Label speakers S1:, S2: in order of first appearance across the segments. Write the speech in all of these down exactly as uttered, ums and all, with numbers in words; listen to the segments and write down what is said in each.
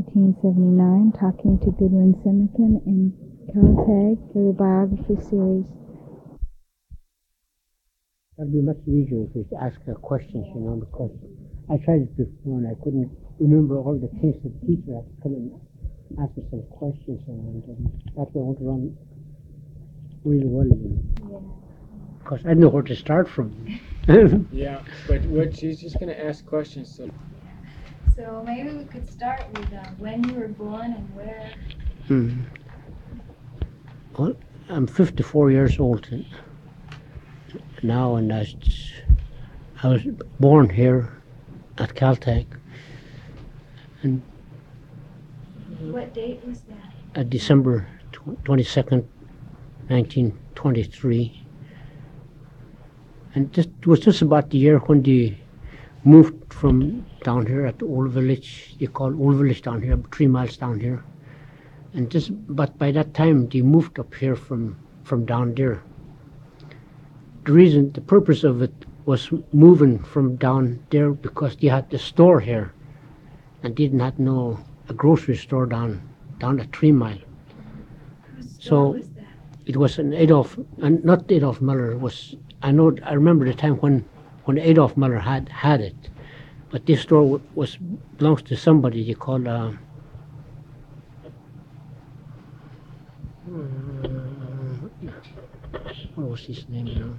S1: nineteen seventy-nine, talking to Goodwin Simikin in Caltag for the biography series.
S2: That'd be much easier if we ask her questions, you know, because I tried it before and I couldn't remember all the things that the teacher had to come and ask me some questions, and um, that way I went around really well, you know.
S1: Yeah.
S2: Because I didn't know where to start from.
S3: Yeah, but what she's just going to ask questions. So.
S1: so maybe we could start with uh, when you were born and where.
S2: Hmm. Well, I'm fifty-four years old now, and I, I was born here at Caltech. And
S1: what date was that?
S2: At December twenty-second, nineteen twenty-three. And this was just about the year when they moved from down here at the old village. They call old village down here, three miles down here. And just, but by that time they moved up here from, from down there. The reason, the purpose of it was moving from down there because they had the store here and didn't have no a grocery store down down at Three Mile.
S1: Whose store
S2: So
S1: was that?
S2: it was an Adolf, and not Adolf Miller. It was I know I remember the time when when Adolf Miller had had it, but this store w- was belongs to somebody they call. Uh, what was his name now?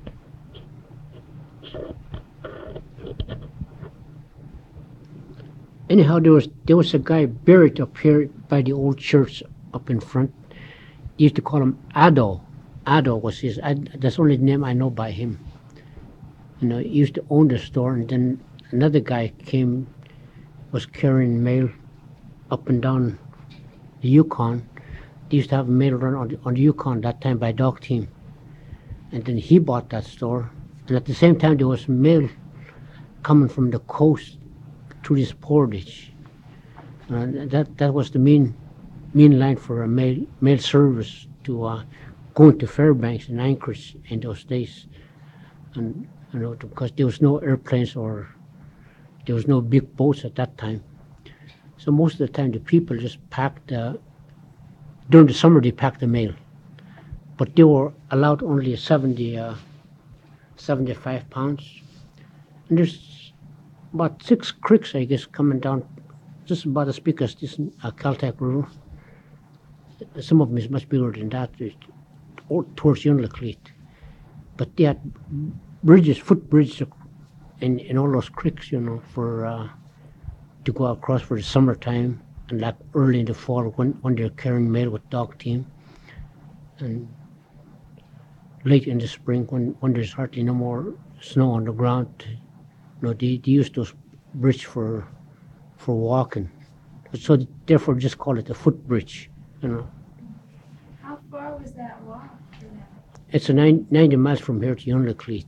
S2: Anyhow, there was there was a guy buried up here by the old church up in front. They used to call him Ado. Ado was his. I, that's the only name I know by him. You know, he used to own the store, and then another guy came, was carrying mail up and down the Yukon. They used to have mail run on the, on the Yukon that time by dog team, and then he bought that store. And at the same time, there was mail coming from the coast through this portage. Uh, that that was the main main line for a mail mail service to uh, going to Fairbanks and Anchorage in those days, and you know because there was no airplanes or there was no big boats at that time. So most of the time, the people just packed. Uh, during the summer, they packed the mail, but they were allowed only seventy, uh, seventy-five pounds. And there's about six creeks, I guess, coming down, just about as big as this uh, Caltech River. Some of them is much bigger than that, or towards Unalakleet. But they had bridges, foot bridges in, in all those creeks, you know, for uh, to go across for the summertime, and like early in the fall when, when they're carrying mail with dog team, and late in the spring when, when there's hardly no more snow on the ground. You know, they, they use those bridge for for walking. So therefore just call it a footbridge, you know.
S1: How far was that walk for them?
S2: It's a nine, ninety miles from here to Unalakleet.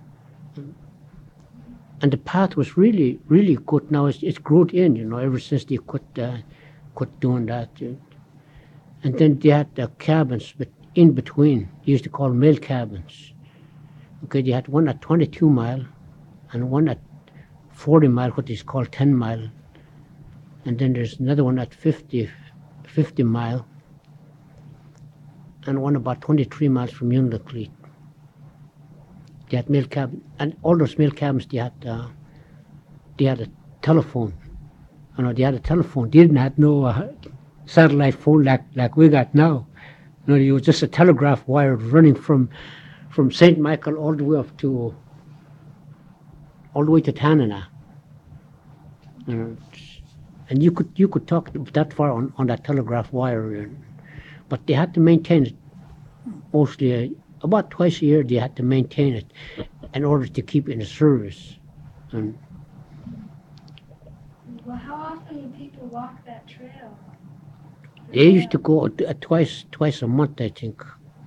S2: And the path was really, really good. Now it's, it's grown in, you know, ever since they quit, uh, quit doing that. And then they had the cabins but in between. They used to call mail cabins. Okay, they had one at twenty-two mile and one at forty mile, what is called ten mile. And then there's another one at fifty, fifty mile, and one about twenty-three miles from Unalakleet. They had mail cabin, and all those mail cabins, they had, uh, they had a telephone. You know, they had a telephone. They didn't have no uh, satellite phone like, like we got now. You know, it was just a telegraph wire running from from Saint Michael all the way up to all the way to Tanana. You know, and you could you could talk that far on, on that telegraph wire, but they had to maintain it mostly uh, about twice a year. They had to maintain it in order to keep it in service. And
S1: well, how often do people walk that trail?
S2: they used to go uh, twice twice a month, I think.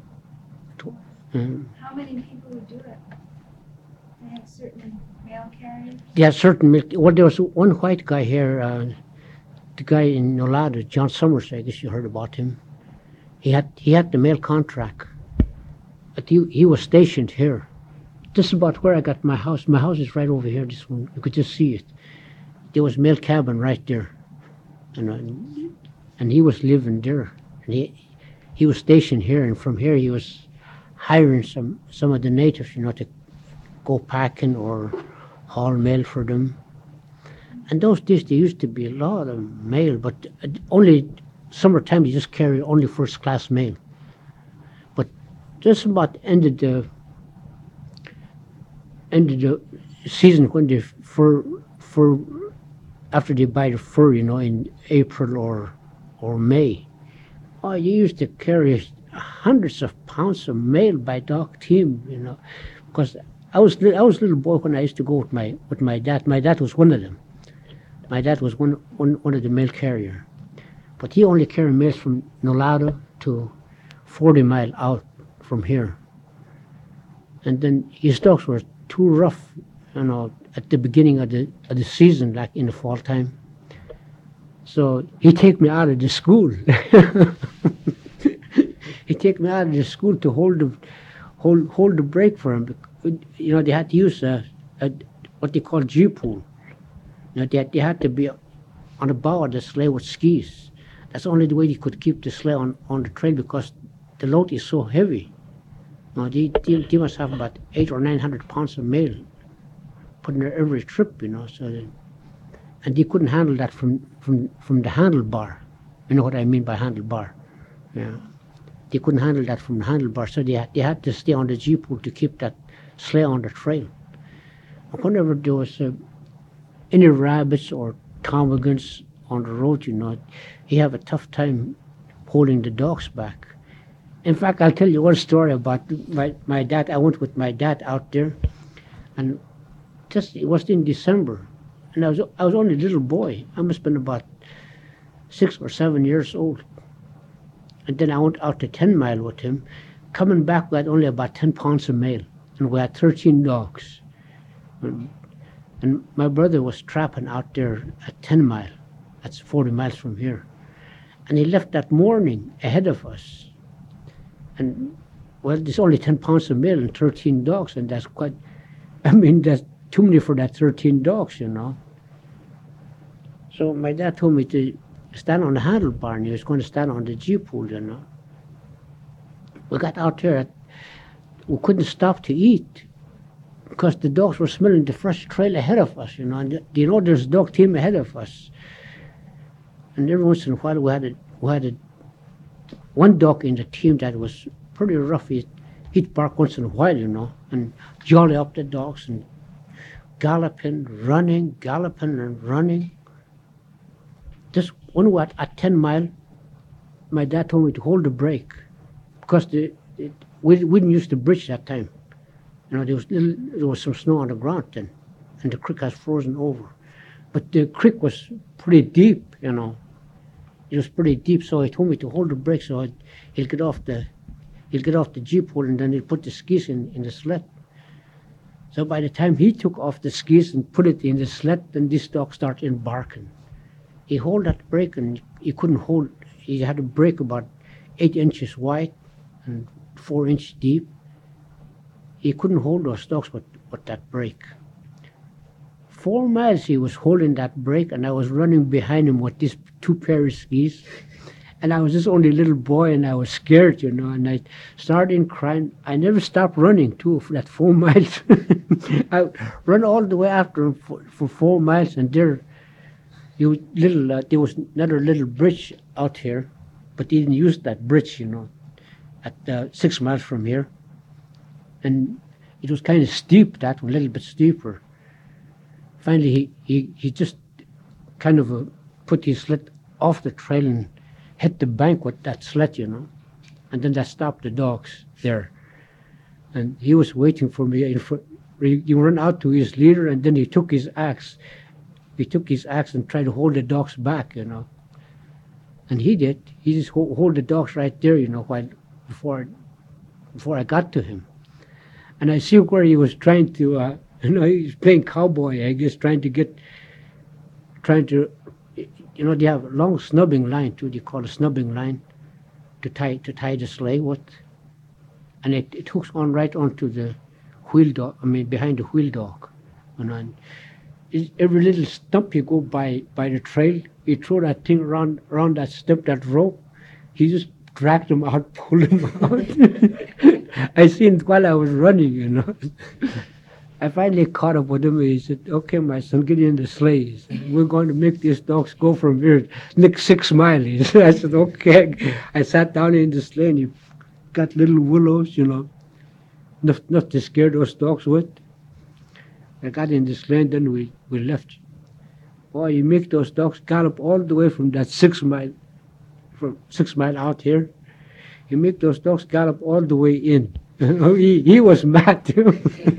S2: Mm.
S1: How many people would do it? They had certain mail carriers?
S2: They had certain milk. Well, there was one white guy here, uh, the guy in Nolada, John Summers, I guess you heard about him. He had he had the mail contract. But he, he was stationed here. This is about where I got my house. My house is right over here, this one. You could just see it. There was mail cabin right there. you know, and, and he was living there, and he he was stationed here, and from here he was hiring some some of the natives, you know, to go packing or haul mail for them. And those days there used to be a lot of mail, but uh, only summertime you just carry only first class mail. But just about ended the ended the season when the fur fur after they buy the fur, you know, in April or or May. Oh, you used to carry hundreds of pounds of mail by dog team, you know, because I was li- I was a little boy when I used to go with my with my dad. My dad was one of them. My dad was one one, one of the mail carrier, but he only carried mail from Nolado to forty mile out from here. And then his dogs were too rough, you know, at the beginning of the of the season, like in the fall time. So he take me out of the school. He take me out of the school to hold the hold hold the brake for him. You know, they had to use a, a what they call G-pool. You know, they had, they had to be on the bow of the sleigh with skis. That's the only way they could keep the sleigh on, on the trail because the load is so heavy. You know, they, they, they must have about eight or nine hundred pounds of mail put in there every trip. You know, so they, and they couldn't handle that from from from the handlebar. You know what I mean by handlebar? Yeah, they couldn't handle that from the handlebar, so they had, they had to stay on the G-pool to keep that sleigh on the trail. And whenever there was uh, any rabbits or ptarmigans on the road, you know, he have a tough time holding the dogs back. In fact, I'll tell you one story about my, my dad. I went with my dad out there, and just it was in December, and I was I was only a little boy. I must have been about six or seven years old. And then I went out to Ten Mile with him. Coming back, we had only about ten pounds of mail, and we had thirteen dogs. And, and my brother was trapping out there at Ten Mile. That's forty miles from here. And he left that morning ahead of us. And, well, there's only ten pounds of mail and thirteen dogs, and that's quite, I mean, that's too many for that thirteen dogs, you know. So my dad told me to stand on the handlebar, and he was going to stand on the G-pool, you know. We got out there, we couldn't stop to eat because the dogs were smelling the fresh trail ahead of us, you know. And you know, there's a dog team ahead of us. And every once in a while, we had a, we had a, one dog in the team that was pretty rough. He'd, he'd bark once in a while, you know, and jolly up the dogs and galloping, running, galloping and running. Just when we were at, at Ten Mile, my dad told me to hold the brake because the, it, we, we didn't use the bridge that time. You know, there was little, there was some snow on the ground then, and the creek has frozen over. But the creek was pretty deep, you know. It was pretty deep, so he told me to hold the brake so I'd, he'll get off the he'll get off the G-pole, and then he'll put the skis in, in the sled. So by the time he took off the skis and put it in the sled, then this dog started barking. He held that brake, and he couldn't hold. He had a brake about eight inches wide and four inches deep. He couldn't hold those dogs with, with that brake. Four miles he was holding that brake, and I was running behind him with these two pair of skis. And I was just only a little boy, and I was scared, you know, and I started crying. I never stopped running, too, for that four miles. I run all the way after him for, for four miles, and there, you little, uh, there was another little bridge out here, but he didn't use that bridge, you know, at uh, six miles from here. And it was kind of steep, that one, a little bit steeper. Finally, he, he, he just kind of uh, put his sled off the trail and hit the bank with that sled, you know. And then that stopped the dogs there. And he was waiting for me. In front. He ran out to his leader, and then he took his axe. He took his axe and tried to hold the dogs back, you know. And he did. He just hold, hold the dogs right there, you know, while before, before I got to him. And I see where he was trying to, uh, you know, he was playing cowboy, I guess, trying to get, trying to, you know, they have a long snubbing line too. They call a snubbing line to tie to tie the sleigh with, and it, it hooks on right onto the wheel dog. I mean, behind the wheel dog, you know. And it, every little stump you go by by the trail, he threw that thing around around that step, that rope. He just dragged him out, pulled him out. I seen it while I was running, you know. I finally caught up with him, and he said, "Okay, my son, get in the sleigh. He said, we're going to make these dogs go from here next six miles." I said, "Okay." I sat down in the sleigh, and he got little willows, you know, not, not to scare those dogs with. I got in the sleigh, and then we, we left. Boy, you make those dogs gallop all the way from that six mile, from six mile out here. You make those dogs gallop all the way in. he, he was mad too.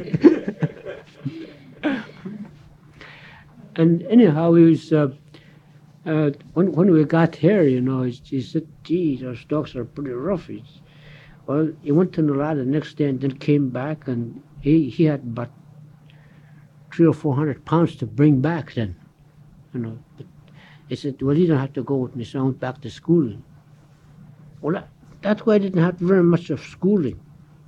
S2: And anyhow, he was, uh, uh, when, when we got here, you know, he, he said, "Gee, those dogs are pretty rough." He's, well, he went to Nevada the next day and then came back, and he, he had about three or four hundred pounds to bring back then, you know. But he said, "Well, you don't have to go with me," so I went back to school. Well, that, that's why I didn't have very much of schooling.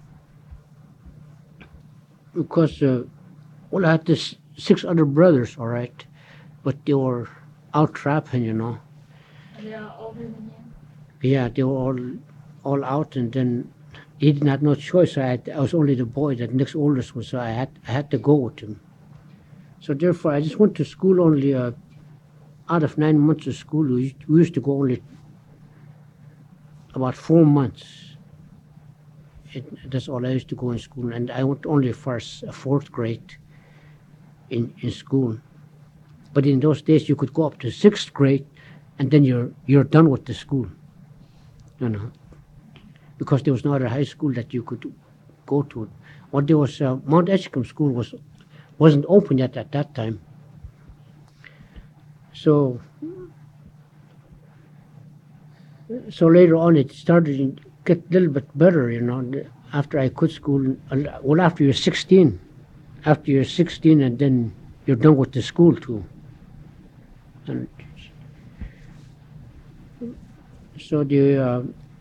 S2: Because, uh, well, I had this six other brothers, all right, but they were out trapping, you know.
S1: Are they all older than you?
S2: Yeah, they were all all out, and then he didn't have no choice. I, had, I was only the boy that next oldest was, so I had I had to go with him. So therefore, I just went to school only. Uh, out of nine months of school, we used, we used to go only about four months. It, that's all I used to go in school, and I went only for a fourth grade in in school. But in those days, you could go up to sixth grade, and then you're you're done with the school, you know, because there was no other high school that you could go to. Well, there was uh, Mount Edgecombe School was wasn't open yet at that time. So so later on, it started to get a little bit better, you know. After I quit school, well, after you're sixteen, after you're sixteen, and then you're done with the school too. And so the uh,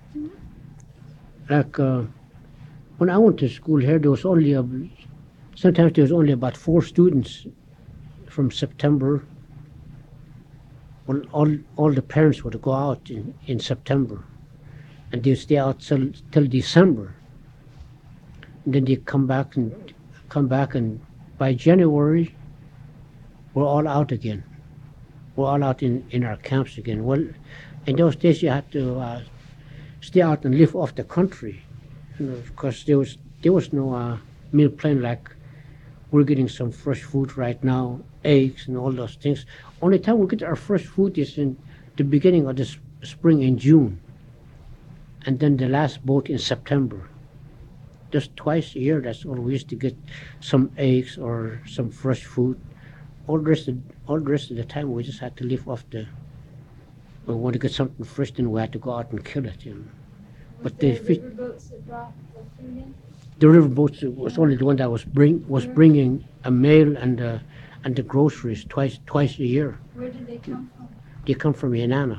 S2: like uh, when I went to school here, there was only a, sometimes there was only about four students from September. Well, all all the parents would go out in, in September, and they would stay out till till December. And then they come back and come back, and by January, we're all out again. We're all out in, in our camps again. Well, in those days you had to uh, stay out and live off the country, you know, because there was there was no uh, meal plan like we're getting some fresh food right now, eggs and all those things. Only time we get our fresh food is in the beginning of the s- spring in June, and then the last boat in September. Just twice a year, that's all we used to get, some eggs or some fresh food. All the rest of, all the rest of the time, we just had to live off the. We want to get something fresh, then we had to go out and kill it, you know. But the fish,
S1: boats that brought the food in?
S2: the river boats was only the one that was bring was bringing a mail and uh, and the groceries twice twice a year.
S1: Where did they come from?
S2: They come from Yanana.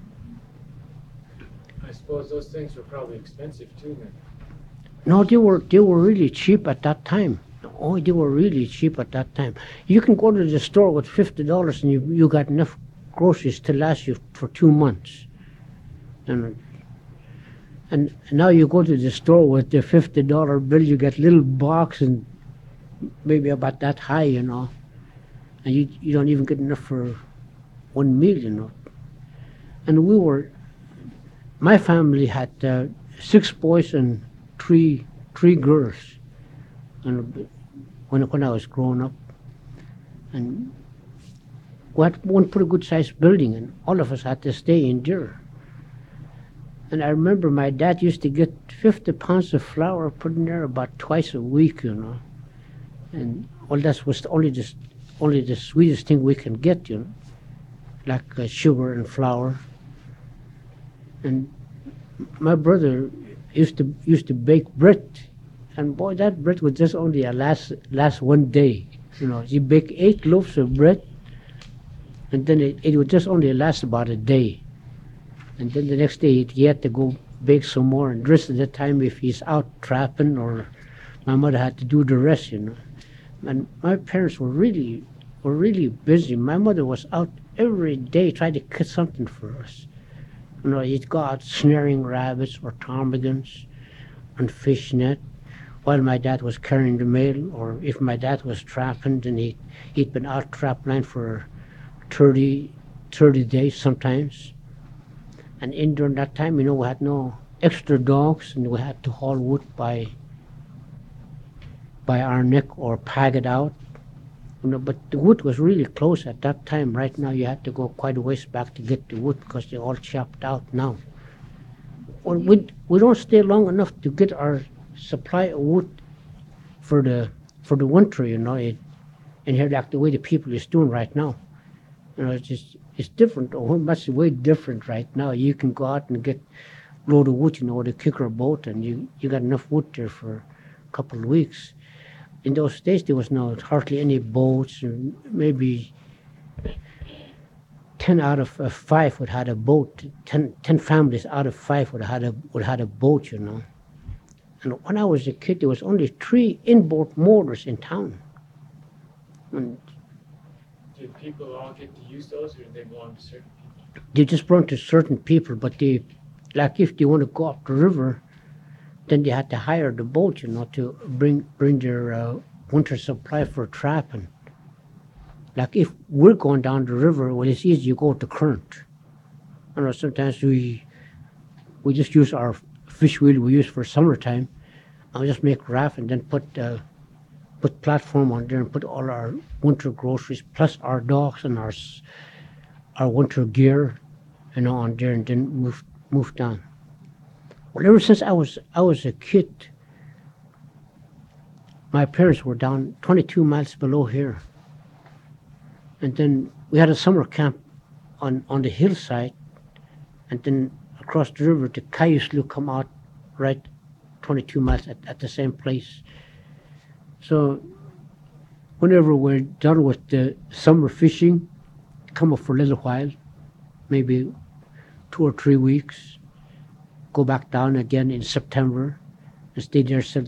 S3: I suppose those things were probably expensive too then.
S2: No, they were they were really cheap at that time. Oh, they were really cheap at that time. You can go to the store with fifty dollars and you you got enough groceries to last you for two months. And and now you go to the store with the fifty dollar bill, you get little box and maybe about that high, you know, and you you don't even get enough for one meal, you know. And we were, my family had uh, six boys and three three girls, and when when I was growing up, and we had one pretty good sized building, and all of us had to stay in there. And I remember my dad used to get fifty pounds of flour put in there about twice a week, you know, and all that was only just only the sweetest thing we can get, you know, like uh, sugar and flour. And my brother used to used to bake bread, and boy, that bread was just only a last last one day. You know, he baked eight loaves of bread, and then it, it would just only last about a day. And then the next day he had to go bake some more, and the rest of the time, if he's out trapping, or my mother had to do the rest, you know. And my parents were really were really busy. My mother was out every day tried to catch something for us. You know, he'd go out snaring rabbits or ptarmigans and fish net while my dad was carrying the mail, or if my dad was trapping, then he, he'd been out trap line for thirty, thirty days sometimes. And in during that time, you know, we had no extra dogs, and we had to haul wood by by our neck or pag it out. You know, but the wood was really close at that time. Right now, you had to go quite a ways back to get the wood because they're all chopped out now. Well, we we don't stay long enough to get our supply of wood for the for the winter. You know, it, and here like the way the people is doing right now. You know, it's just it's different. Oh, much way different right now. You can go out and get load of wood, you know, with a kicker boat, and you you got enough wood there for a couple of weeks. In those days, there was no hardly any boats, or maybe ten out of uh, five would had a boat. Ten, ten families out of five would had a would had a boat, you know. And when I was a kid, there was only three inboard motors in town. And
S3: Did people all get to use those, or did they belong to certain people?
S2: they just belonged to certain people, but they, like if they want to go up the river, then they had to hire the boat, you know, to bring bring their uh, winter supply for trapping. Like if we're going down the river, well, it's easy. You go with the current. You know, sometimes we we just use our fish wheel we use for summertime, and we just make raft and then put uh, put platform on there and put all our winter groceries plus our dogs and our s- our winter gear, you know, on there, and then move move down. Well, ever since I was I was a kid, my parents were down twenty-two miles below here, and then we had a summer camp on on the hillside, and then across the river, the Cayuse Slough come out right twenty-two miles at, at the same place. So whenever we're done with the summer fishing, come up for a little while, maybe two or three weeks, go back down again in September and stay there till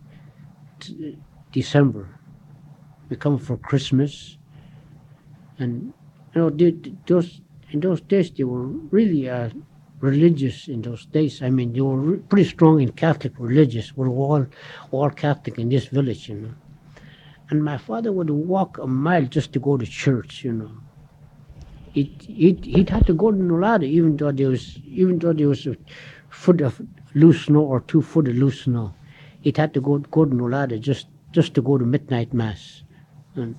S2: t- December. We come for Christmas, and you know the, the- those in those days they were really uh, religious. In those days, I mean, they were re- pretty strong in Catholic religious. We're all all Catholic in this village, you know. And my father would walk a mile just to go to church, you know. It he'd, he'd had to go to Nolada even though there was even though there was a foot of loose snow or two foot of loose snow. He'd had to go go to Nolada just just to go to midnight mass. And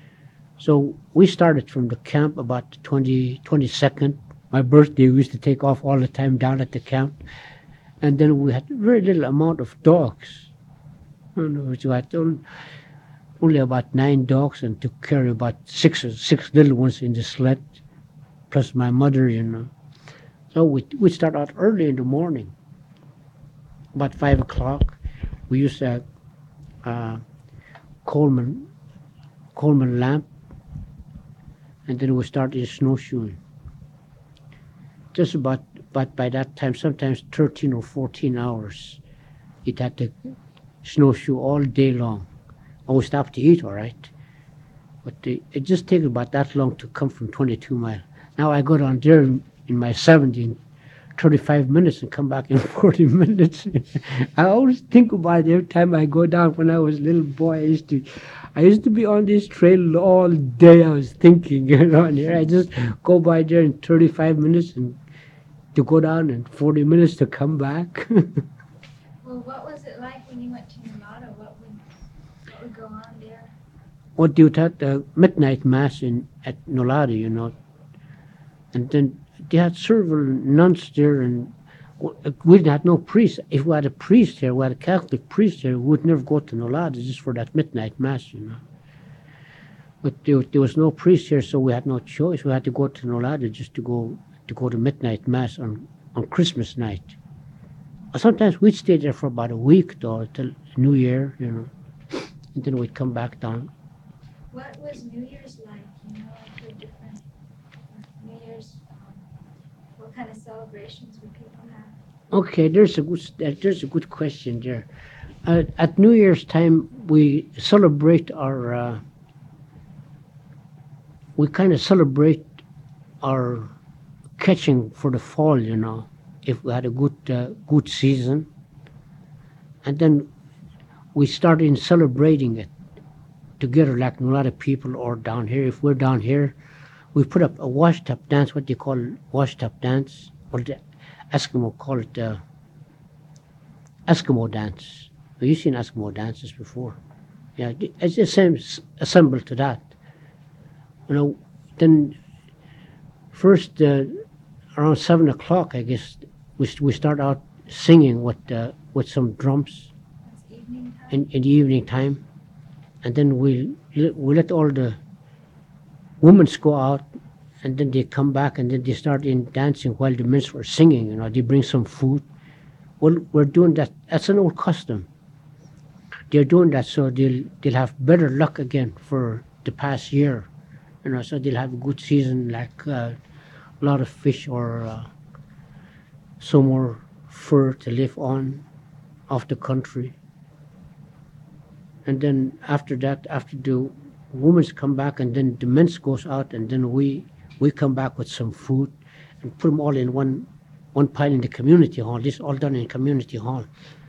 S2: so we started from the camp about the twenty, twenty-second. My birthday, we used to take off all the time down at the camp. And then we had very little amount of dogs. You know, we had on- only about nine dogs and to carry about six or six little ones in the sled, plus my mother, you know. So we we start out early in the morning, about five o'clock. We used a uh, Coleman Coleman lamp, and then we started snowshoeing. Just about, but by that time, sometimes thirteen or fourteen hours, it had to snowshoe all day long. And we stopped to eat, all right, but the, it just takes about that long to come from twenty-two mile. Now I go down there in, in my seventy in thirty-five minutes and come back in forty minutes. I always think about it every time I go down. When I was a little boy, I used to, I used to be on this trail all day. I was thinking, you know, and here I just go by there in thirty-five minutes and to go down and forty minutes to come back.
S4: Well, what was it like when you went to Nolada? What would what would go on there?
S2: What you had the midnight mass in at Nolada, you know, and then they had several nuns there, and w- we had no priest. If we had a priest here, we had a Catholic priest here, we would never go to Nolada just for that midnight mass, you know. But there, there was no priest here, so we had no choice. We had to go to Nolada just to go to go to midnight mass on on Christmas night. Sometimes we'd stay there for about a week, though, till New Year, you know, and then we'd come back down.
S4: What was New Year's like? You know, like the different uh, New Year's. Um, what kind of celebrations would people have?
S2: Okay, there's a good uh, there's a good question there. Uh, at New Year's time, we celebrate our. Uh, we kind of celebrate our catching for the fall, you know, if we had a good uh, good season. And then we started in celebrating it together, like a lot of people are down here. If we're down here, we put up a washtub dance, what they call washtub dance, or the Eskimo call it uh, Eskimo dance. Have you seen Eskimo dances before? Yeah, th- it's the same, s- assembled to that. You know, then first uh, around seven o'clock, I guess, we, s- we start out singing with, uh, with some drums
S4: It's evening time.
S2: in, in the evening time. And then we, let- we let all the women go out, and then they come back, and then they start in dancing while the men were singing. You know, they bring some food. Well, we're doing that. That's an old custom. They're doing that so they'll they'll have better luck again for the past year. You know, so they'll have a good season, like uh, a lot of fish or uh, some more fur to live on off the country. And then after that, after the women's come back, and then the men's goes out, and then we we come back with some food and put them all in one one pile in the community hall. This all done in community hall.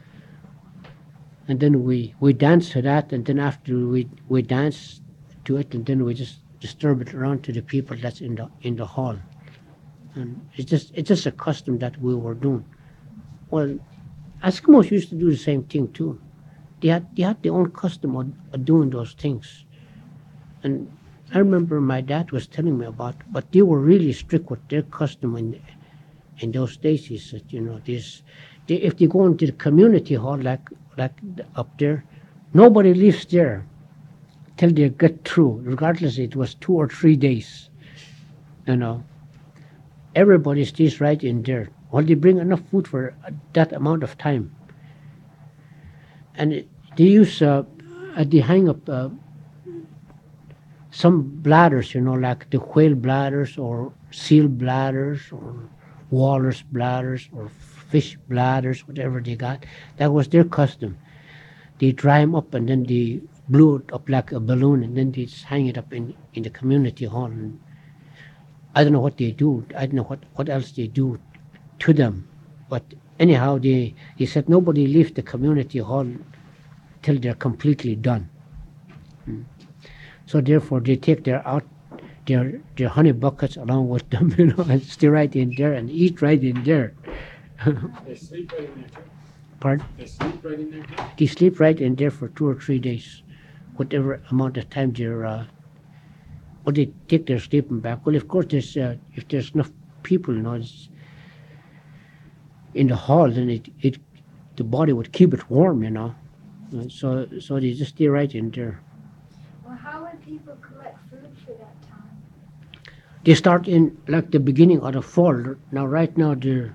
S2: And then we we dance to that, and then after we we dance to it, and then we just disturb it around to the people that's in the in the hall. And it's just it's just a custom that we were doing. Well, Eskimos used to do the same thing too. They had they had their own custom of, of doing those things. And I remember my dad was telling me about, but they were really strict with their custom in in those days. He said, you know, this they, if they go into the community hall like like the- up there, nobody lives there till they get through, regardless it was two or three days. You know, everybody stays right in there. Well, they bring enough food for uh, that amount of time. And it, they use uh, uh, they hang up uh, some bladders, you know, like the whale bladders or seal bladders or walrus bladders or fish bladders, whatever they got. That was their custom. They dry them up, and then they blew it up like a balloon, and then they just hang it up in, in the community hall. And I don't know what they do. I don't know what, what else they do to them. But anyhow, they, they said nobody leaves the community hall till they're completely done. So therefore, they take their out their their honey buckets along with them, you know, and stay right in there and eat right in there.
S3: They sleep right in there too.
S2: Pardon?
S3: They sleep right in there too.
S2: They sleep right in there for two or three days, whatever amount of time they're. Uh, or they take their sleeping bag. Well, of course, there's uh, if there's enough people, you know, it's in the hall, then it it the body would keep it warm, you know. Uh, So so they just stay right in there.
S4: Well, how would people collect food for that time?
S2: They start in like the beginning of the fall. Now, right now, they're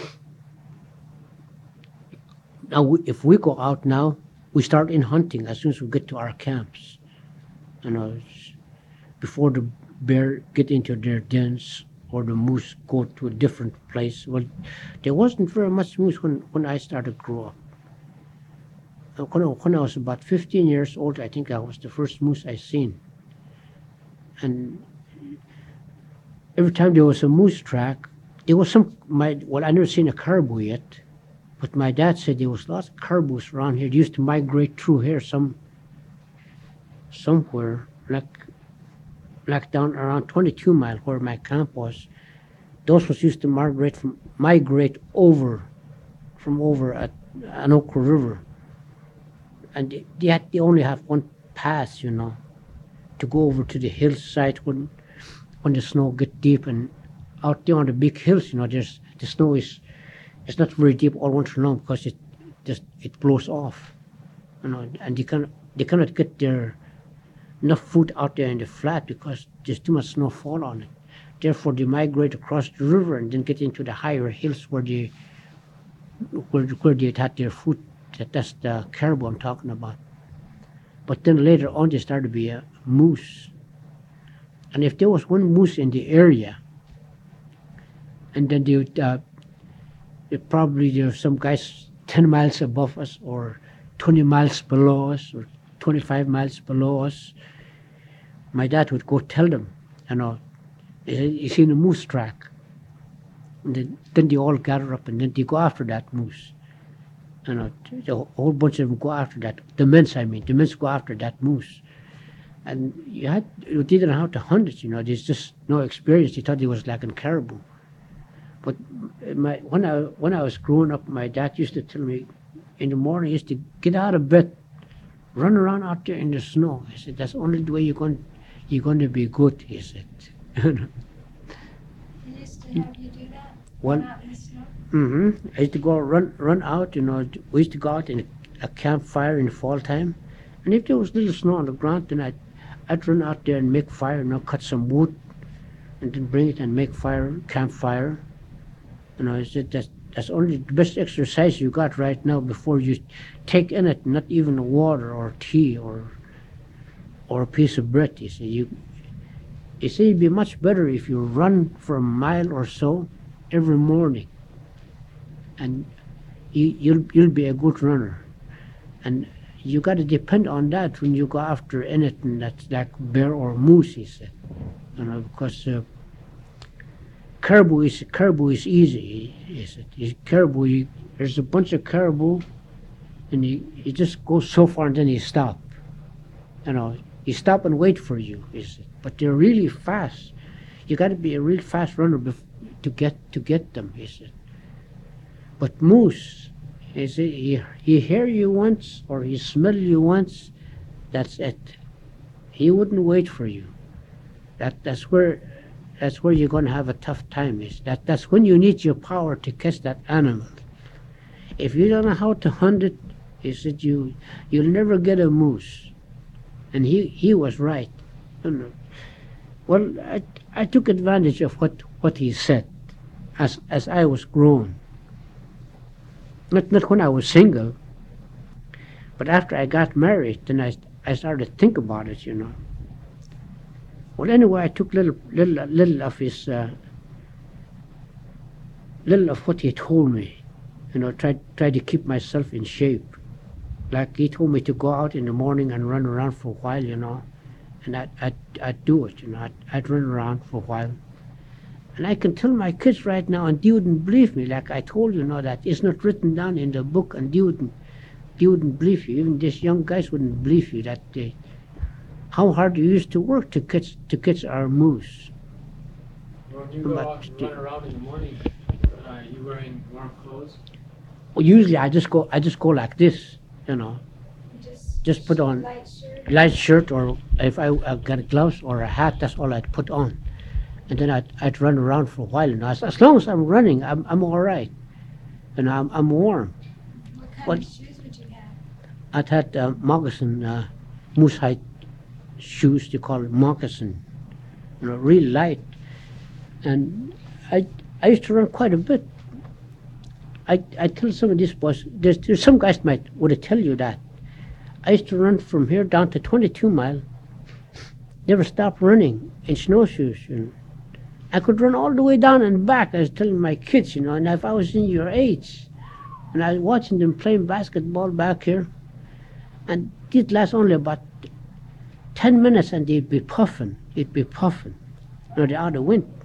S2: now we- if we go out now, we start in hunting as soon as we get to our camps. You know, it's before the bear get into their dens or the moose go to a different place. Well, there wasn't very much moose when, when I started grow up. Uh, When I, when I was about fifteen years old, I think I was the first moose I seen. And every time there was a moose track, there was some, my, well, I never seen a caribou yet, but my dad said there was lots of caribous around here. They used to migrate through here some, somewhere, like, like down around twenty-two mile where my camp was. Those was used to migrate from, migrate over, from over at Anoka River. And they, they, had, they only have one pass, you know, to go over to the hillside when when the snow get deep, and out there on the big hills, you know, there's the snow is it's not very deep all winter long because it just it blows off, you know, and they can they cannot get their enough food out there in the flat because there's too much snow fall on it. Therefore, they migrate across the river and then get into the higher hills where they where, where they had their food. That, that's the caribou I'm talking about. But then later on, there started to be a moose. And if there was one moose in the area, and then they would, uh, it probably there were some guys ten miles above us or twenty miles below us or twenty-five miles below us, my dad would go tell them, you know, He said, you seen a moose track. And then, then they all gather up and then they go after that moose. You know, a whole bunch of them go after that. The men's, I mean, the men's go after that moose. And you had, you didn't know how to hunt it, you know, there's just no experience. You thought it was like a caribou. But my, when I when I was growing up, my dad used to tell me in the morning, he used to get out of bed, run around out there in the snow. He said, that's only the way you're going, you're going to be good, he said.
S4: He used to have you do that?
S2: Well,
S4: Run out in the snow?
S2: Mm-hmm. I used to go run run out, you know. We used to go out in a, a campfire in the fall time. And if there was little snow on the ground, then I'd, I'd run out there and make fire, you know, cut some wood, and then bring it and make fire, campfire. You know, I said that's, that's only the best exercise you got right now before you take in it, not even water or tea or or a piece of bread. You see, you, you see, it'd be much better if you run for a mile or so every morning. And you, you'll, you'll be a good runner. And you got to depend on that when you go after anything that's like bear or moose, he said. You know, because uh, caribou is caribou is easy, he said. He, caribou, you, there's a bunch of caribou, and you, you just go so far and then you stop. You know, you stop and wait for you, he said. But they're really fast. You got to be a real fast runner bef- to get to get them, he said. But moose, he said, he, he hear you once or he smell you once, that's it. He wouldn't wait for you. That that's where that's where you're going to have a tough time. Is that that's when you need your power to catch that animal. If you don't know how to hunt it, he said you you'll never get a moose. And he, he was right. You know. Well, I I took advantage of what, what he said as as I was growing. Not not when I was single, but after I got married, then I I started to think about it, you know. Well, anyway, I took little little little of his uh, little of what he told me, you know. Tried tried to keep myself in shape. Like he told me to go out in the morning and run around for a while, you know, and I'd I'd, I'd do it, you know. I'd, I'd run around for a while. And I can tell my kids right now, and they wouldn't believe me. Like I told you, you know, that it's not written down in the book, and they wouldn't, they wouldn't believe you. Even these young guys wouldn't believe you that they, how hard you used to work to catch to catch our moose.
S3: When you go
S2: But
S3: out and
S2: the-
S3: run around in the morning, uh, you wearing warm clothes?
S2: Well, usually I just go, I just go like this, you know,
S4: You Just,
S2: just put on
S4: light shirt?
S2: light shirt, or if I, I got gloves or a hat, that's all I'd put on. And then I'd, I'd run around for a while, you know. As, as long as I'm running, I'm, I'm all right. And I'm, I'm warm.
S4: What kind
S2: What-
S4: of shoes would you have?
S2: I'd had uh, moccasin, uh, moose hide shoes, they call it moccasin, you know, real light. And I, I used to run quite a bit. I, I tell some of these boys, there's, there's some guys might would tell you that. I used to run from here down to twenty-two mile. Never stopped running in snowshoes, you know. I could run all the way down and back. I was telling my kids, you know, and if I was in your age, and I was watching them playing basketball back here, and it lasts only about ten minutes, and they'd be puffing, they'd be puffing, you know, they're out of wind.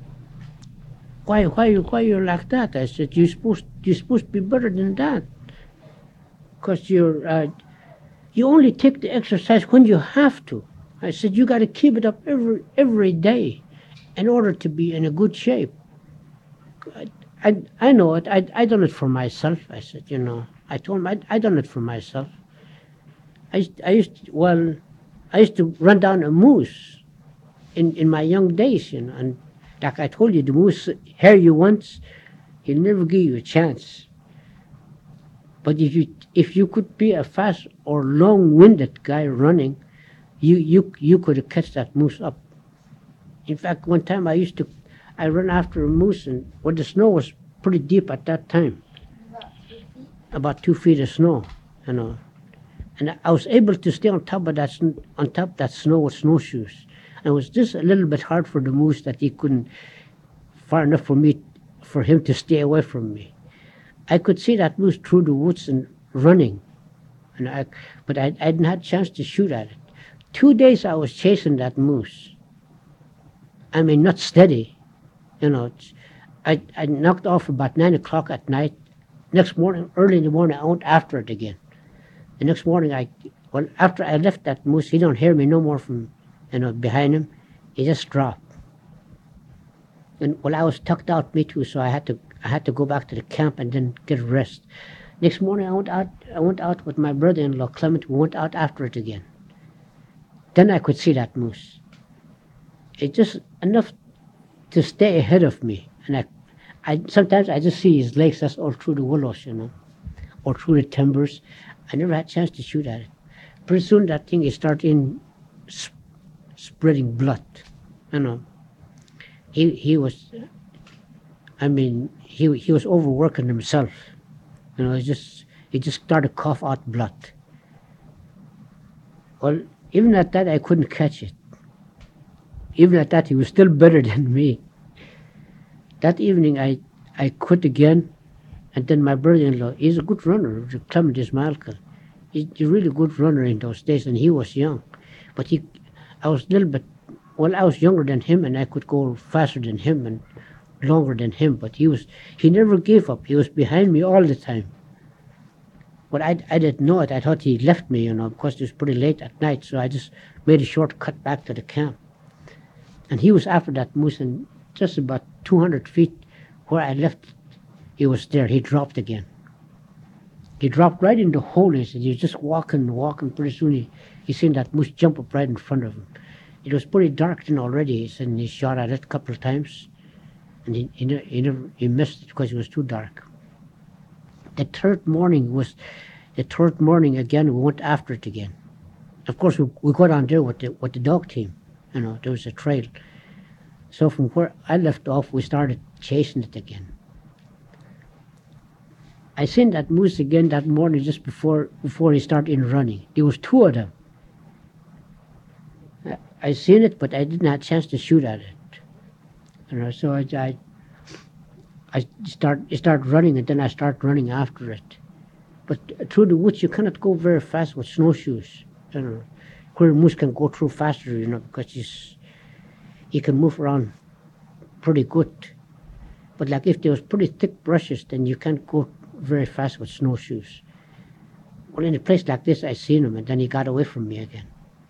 S2: Why, why, you, why you're like that? I said, you're supposed, you're supposed to be better than that, because you're, uh, you only take the exercise when you have to. I said, you got to keep it up every every day in order to be in a good shape. I, I, I know it. I, I done it for myself. I said, you know, I told him I, I done it for myself. I used, I used to, well, I used to run down a moose in, in my young days, you know, and like I told you, the moose hear you once, he'll never give you a chance. But if you if you could be a fast or long-winded guy running, you you you could catch that moose up. In fact, one time I used to, I ran after a moose, and well, the snow was pretty deep at that time,
S4: About three feet?
S2: about two feet of snow, you know, and I was able to stay on top of that sn- on top of that snow with snowshoes. And it was just a little bit hard for the moose that he couldn't far enough for me, for him to stay away from me. I could see that moose through the woods and running, and I, but I, I didn't have a chance to shoot at it. Two days I was chasing that moose. I mean, not steady. You know, it's- I, I knocked off about nine o'clock at night. Next morning, early in the morning, I went after it again. The next morning, I, well, after I left that moose, he don't hear me no more from, you know, behind him. He just dropped. And well, I was tucked out, me too, so I had to, I had to go back to the camp and then get a rest. Next morning, I went out, I went out with my brother-in-law, Clement. We went out after it again. Then I could see that moose. It's just enough to stay ahead of me. And I, I sometimes I just see his legs. That's all through the willows, you know, or through the timbers. I never had a chance to shoot at it. Pretty soon that thing is starting sp- spreading blood, you know. He he was, I mean, he he was overworking himself, you know. He just he just started to cough out blood. Well, even at that, I couldn't catch it. Even at that, he was still better than me. That evening, I, I quit again, and then my brother-in-law, he's a good runner, Clement Ismailka. He's a really good runner in those days, and he was young. But he, I was a little bit, well, I was younger than him, and I could go faster than him and longer than him, but he was, he never gave up. He was behind me all the time. But I, I didn't know it. I thought he left me, you know, because it was pretty late at night, so I just made a short cut back to the camp. And he was after that moose, and just about two hundred feet where I left, he was there. He dropped again. He dropped right in the hole. He said, he was just walking, walking. Pretty soon he, he seen that moose jump up right in front of him. It was pretty dark then already. He said, and he shot at it a couple of times. And he, he, ne- he, never, he missed it because it was too dark. The third morning was, the third morning again, we went after it again. Of course, we, we got on there with the, with the dog team. You know, there was a trail. So from where I left off, we started chasing it again. I seen that moose again that morning just before before he started running. There was two of them. I, I seen it, but I didn't have a chance to shoot at it. You know, so I I, I start I start running, and then I start running after it. But through the woods, you cannot go very fast with snowshoes. You know, where a moose can go through faster, you know, because he's he can move around pretty good. But like if there was pretty thick brushes, then you can't go very fast with snowshoes. Well, in a place like this, I seen him, and then he got away from me again.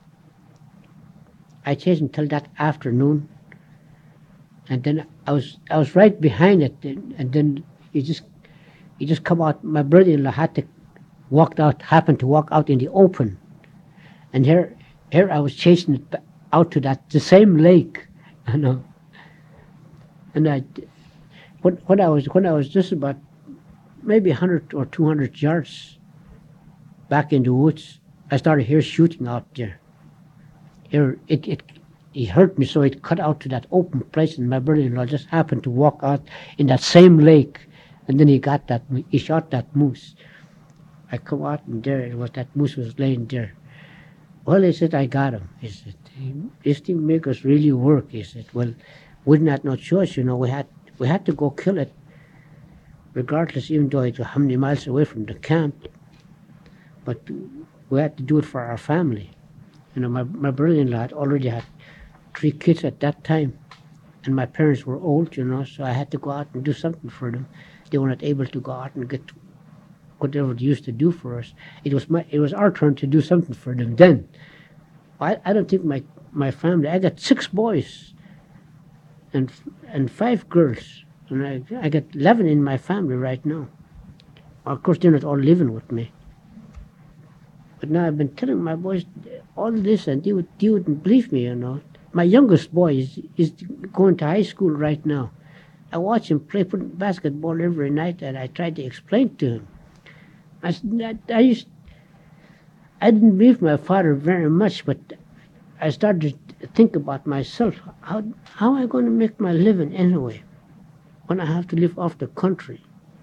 S2: I chased him till that afternoon, and then I was I was right behind it, and, and then he just he just come out. My brother-in-law had to walk out, happened to walk out in the open, and here here I was chasing it ba- out to that the same lake, you know. And I, when, when I was when I was just about maybe a hundred or two hundred yards back in the woods, I started here shooting out there. Here it it it hurt me, so it cut out to that open place, and my brother-in-law just happened to walk out in that same lake, and then he got that he shot that moose. I come out, and there it was, that moose was laying there. Well, he said, I got him. He said, this thing make us really work. He said, well, we didn't have no choice, you know. We had we had to go kill it, regardless, even though it was how many miles away from the camp. But we had to do it for our family. You know, my, my brother-in-law had already had three kids at that time, and my parents were old, you know, so I had to go out and do something for them. They were not able to go out and get whatever they used to do for us. It was my it was our turn to do something for them then. I, I don't think my, my family, I got six boys and and five girls, and I, I got eleven in my family right now. Of course, they're not all living with me. But now I've been telling my boys all this, and they, would, they wouldn't believe me, you know. My youngest boy is, is going to high school right now. I watch him play basketball every night, and I try to explain to him. I, I, I used, I didn't believe my father very much, but I started to think about myself. How how am I going to make my living anyway when I have to live off the country?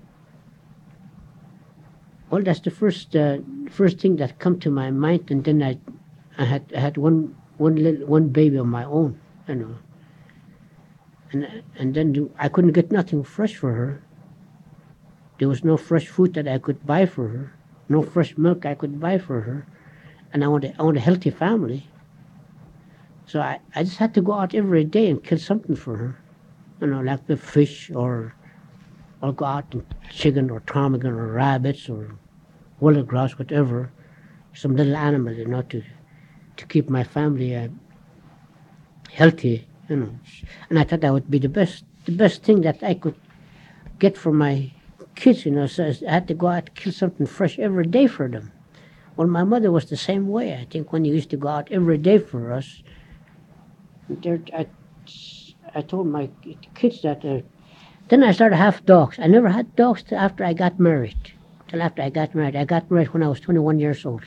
S2: Well, that's the first uh, first thing that come to my mind, and then I, I had I had one one little one baby of my own, you know. And and then I couldn't get nothing fresh for her. There was no fresh food that I could buy for her, no fresh milk I could buy for her, and I want a, I want a healthy family. So I, I just had to go out every day and kill something for her. You know, like the fish or or go out and chicken or ptarmigan or rabbits or willow grouse, whatever, some little animal, you know, to to keep my family uh, healthy, you know. And I thought that would be the best the best thing that I could get for my kids, you know. So I had to go out and kill something fresh every day for them. Well, my mother was the same way. I think when you used to go out every day for us, there, I, I told my kids that. Uh, then I started to have dogs. I never had dogs till after I got married. Till after I got married. I got married when I was twenty-one years old.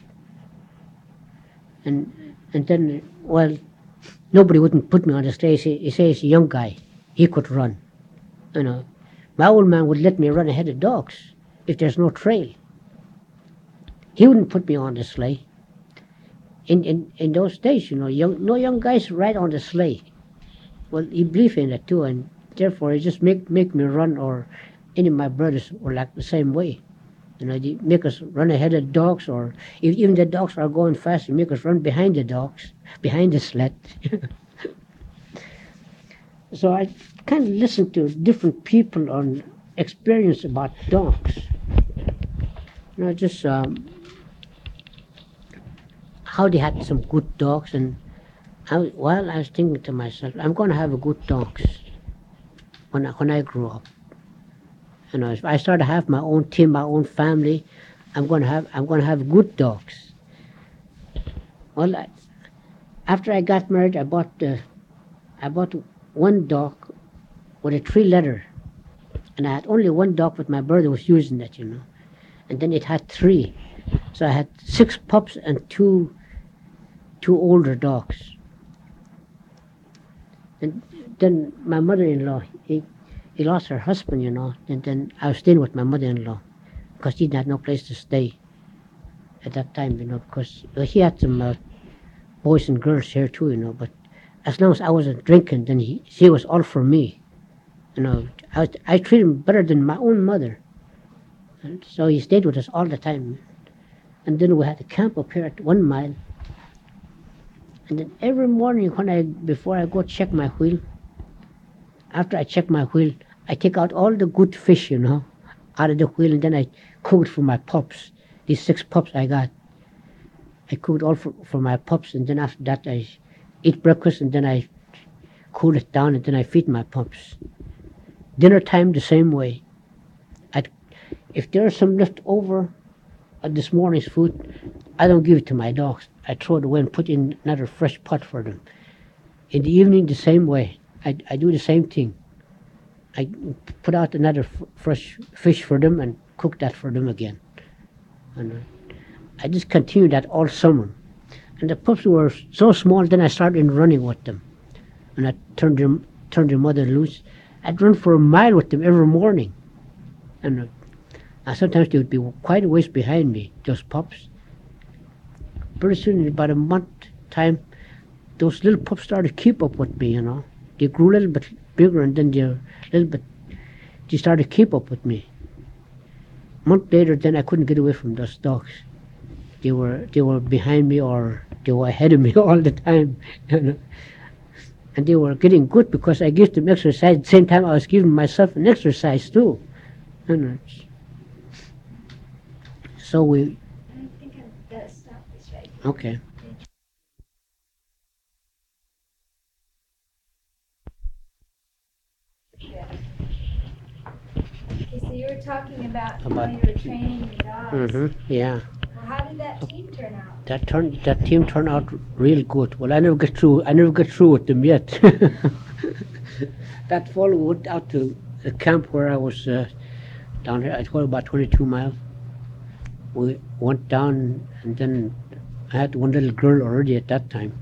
S2: And and then, well, nobody wouldn't put me on the sleigh. He, he says he's a young guy. He could run. You know, my old man would let me run ahead of dogs if there's no trail. He wouldn't put me on the sleigh. In in, in those days, you know, young, no young guys ride on the sleigh. Well, he believed in it too, and therefore he just make make me run, or any of my brothers were like the same way. You know, they make us run ahead of dogs, or if even the dogs are going fast, they make us run behind the dogs, behind the sled. So I kind of listened to different people on experience about dogs. You know, just um, how they had some good dogs, and I, well, I was thinking to myself, I'm going to have a good dogs when I, when I grow up. You know, if I start to have my own team, my own family, I'm going to have I'm going to have good dogs. Well, I, after I got married, I bought uh, I bought one dog with a three letter, and I had only one dog, but my brother was using it, you know, and then it had three, so I had six pups and two two older dogs. And then my mother-in-law, he, he lost her husband, you know, and then I was staying with my mother-in-law because she had no place to stay at that time, you know, because uh, he had some uh, boys and girls here too, you know, but as long as I wasn't drinking, then he, she was all for me. You know, I, was, I treated him better than my own mother. And so he stayed with us all the time. And then we had a camp up here at one mile. And then every morning when I, before I go check my wheel, after I check my wheel, I take out all the good fish, you know, out of the wheel, and then I cook it for my pups. These six pups I got, I cook it all for, for my pups, and then after that I eat breakfast, and then I cool it down, and then I feed my pups. Dinner time the same way. I, if there's some left over of this morning's food, I don't give it to my dogs. I throw it away and put in another fresh pot for them. In the evening, the same way. I, I do the same thing. I put out another f- fresh fish for them and cook that for them again. And uh, I just continue that all summer. And the pups were so small, then I started running with them. And I turned their, turned their mother loose. I'd run for a mile with them every morning. And uh, sometimes they would be quite a ways behind me, those pups. Pretty soon, in about a month time, those little pups started to keep up with me, you know. They grew a little bit bigger, and then they're a little bit, they started to keep up with me. A month later, then I couldn't get away from those dogs. They were they were behind me, or they were ahead of me all the time, you know. And they were getting good because I gave them exercise. At the same time, I was giving myself an exercise too, you know. So we.
S4: I think I'm gonna stop this right here.
S2: Okay.
S4: Okay, so you were talking about,
S2: About-
S4: how you were training the dogs.
S2: Mm-hmm. Yeah.
S4: Well, how did that team turn out?
S2: That turned that team turned out real good. Well, I never get through. I never get through with them yet. That fall we went out to the camp where I was uh, down here. I told about twenty-two miles. We went down, and then I had one little girl already at that time.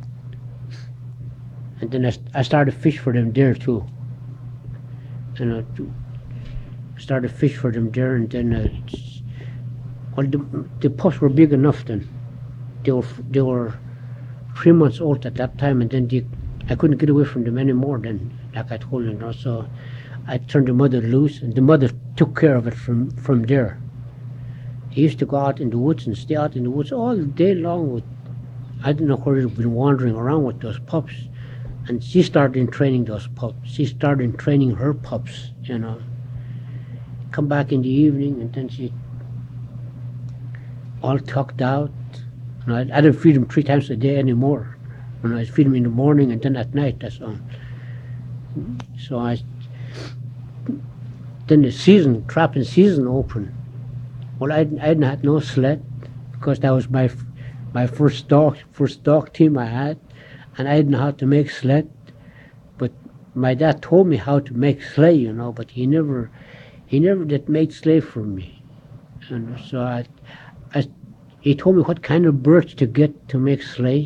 S2: And then I, st- I started to fish for them there too. And I started to fish for them there, and then uh, well, the, the pups were big enough then. They were they were three months old at that time, and then they, I couldn't get away from them anymore. Then, like I told you, you know, so I turned the mother loose, and the mother took care of it from from there. He used to go out in the woods and stay out in the woods all day long with I didn't know where he'd been wandering around with those pups. And she started training those pups. She started training her pups, you know. Come back in the evening, and then she all tucked out. You know, I, I didn't feed them three times a day anymore. You know, I feed them in the morning and then at night, that's all. So I, then the season, trapping season opened. Well, I, I didn't have no sled, because that was my my first dog, first dog team I had. And I didn't know how to make sled, but my dad told me how to make sleigh, you know, but he never, he never did make sleigh for me. And so I, I, he told me what kind of birch to get to make sleigh.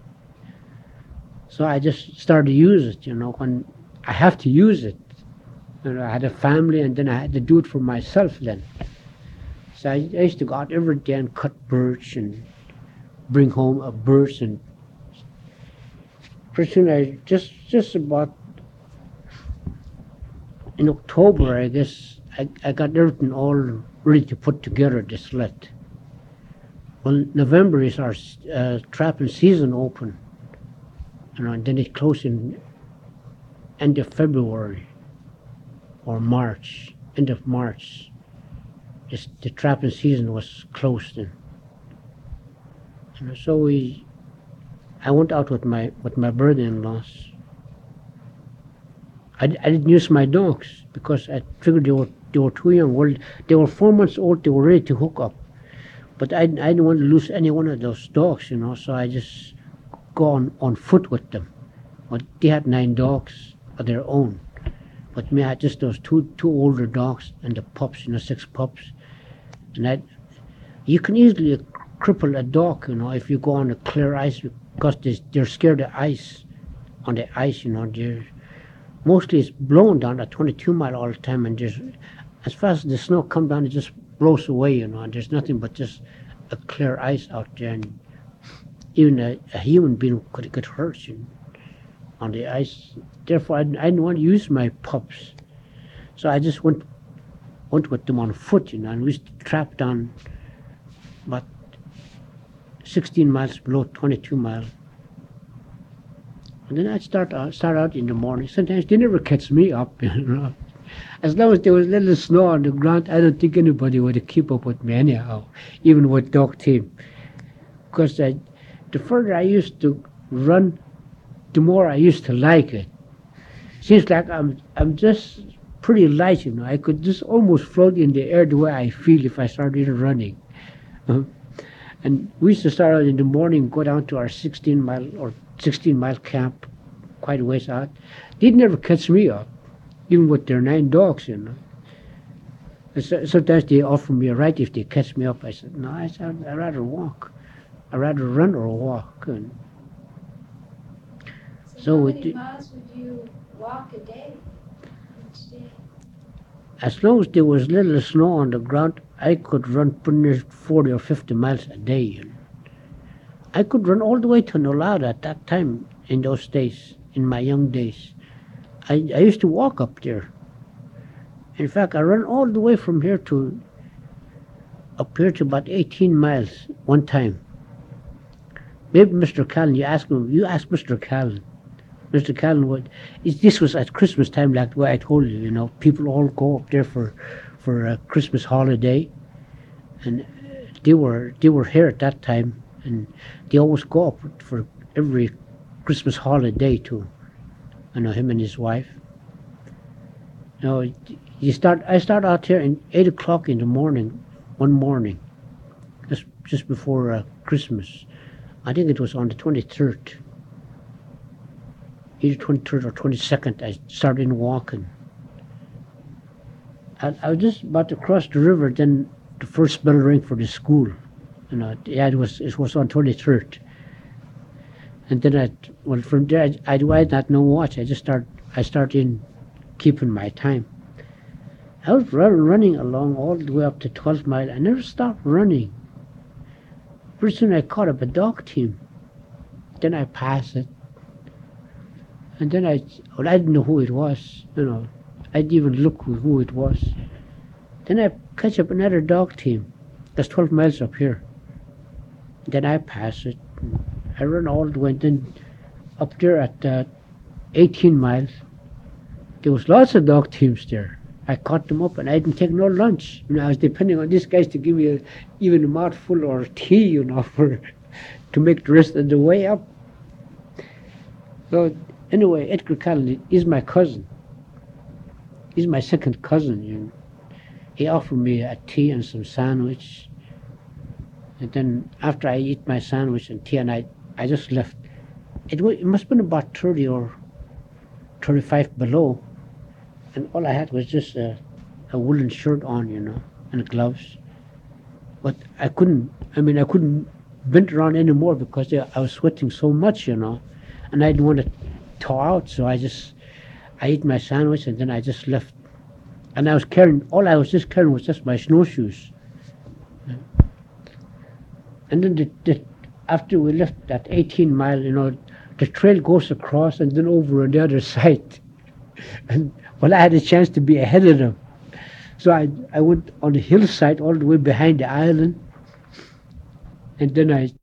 S2: So I just started to use it, you know, when I have to use it. You know, I had a family, and then I had to do it for myself then. So I, I used to go out every day and cut birch and bring home a birch, and pretty soon I just just about in October, I guess, I, I got everything all ready to put together the sled. Well, November is our uh, trapping season open, you know, and then it closed in end of February or March, end of March. Just the trapping season was closed then. And so we, I went out with my with my brother-in-laws. I, I didn't use my dogs because I figured they were they were too young. Well, they were four months old. They were ready to hook up, but I I didn't want to lose any one of those dogs, you know. So I just go on on foot with them. But they had nine dogs of their own, but me I had just those two two older dogs and the pups, you know, six pups, and I. You can easily cripple a dog, you know, if you go on a clear ice, because they, they're scared of ice. On the ice, you know, they're mostly it's blowing down at twenty-two mile all the time, and there's as fast as the snow comes down, it just blows away, you know, and there's nothing but just a clear ice out there, and even a, a human being could get hurt, you know, on the ice. Therefore, I, I didn't want to use my pups, so I just went went with them on foot, you know, and we used to trap down about sixteen miles below twenty-two miles. And then I'd start out, start out in the morning. Sometimes they never catch me up, you know. As long as there was little snow on the ground, I don't think anybody would keep up with me anyhow, even with dog team. Because I, the further I used to run, the more I used to like it. Seems like I'm I'm just pretty light, you know. I could just almost float in the air the way I feel if I started running. Uh, and we used to start out in the morning, go down to our sixteen mile or sixteen mile camp, quite a ways out. They'd never catch me up, even with their nine dogs, you know. And so, sometimes they offer me a ride if they catch me up. I said, no, I said, I'd rather walk. I'd rather run or walk. And
S4: So,
S2: So
S4: how
S2: we
S4: many
S2: did-
S4: miles would you walk a day? Each day?
S2: as long as there was little snow on the ground, I could run pretty near forty or fifty miles a day, you know. I could run all the way to Nolada at that time, in those days, in my young days. I, I used to walk up there. In fact, I ran all the way from here to, up here to about eighteen miles one time. Maybe Mister Callan, you ask him, you ask Mister Callan. Mister Callan, what, is, this was at Christmas time, like the way I told you, you know, people all go up there for, for a Christmas holiday. And they were, they were here at that time. And they always go up for every Christmas holiday too. I know him and his wife. You know, you start. I start out here at eight o'clock in the morning, one morning, just just before uh, Christmas. I think it was on the twenty-third, either twenty-third or twenty-second. I started walking. I, I was just about to cross the river. Then the first bell rang for the school. You know, yeah, it was it was on twenty-third, and then I well from there I I, I had not no watch. I just start I started keeping my time. I was run, running along all the way up to twelve mile. I never stopped running. Pretty soon I caught up a dog team. Then I passed it, and then I well I didn't know who it was. You know, I didn't even look who, who it was. Then I catch up another dog team. That's twelve miles up here. Then I pass it. I ran all the way. And then up there at uh, eighteen miles, there was lots of dog teams there. I caught them up, and I didn't take no lunch. You know, I was depending on these guys to give me a, even a mouthful or tea, you know, for to make the rest of the way up. So anyway, Edgar Callin is my cousin. He's my second cousin. You know. He offered me a tea and some sandwich. And then after I eat my sandwich and tea, and I, I just left. It, was, it must have been about thirty or thirty-five below. And all I had was just a, a woolen shirt on, you know, and gloves. But I couldn't, I mean, I couldn't bend around anymore because I was sweating so much, you know. And I didn't want to thaw out, so I just, I ate my sandwich and then I just left. And I was carrying, all I was just carrying was just my snowshoes. And then the, the, after we left that eighteen mile, you know, the trail goes across and then over on the other side. And well, I had a chance to be ahead of them. So I, I went on the hillside all the way behind the island. And then I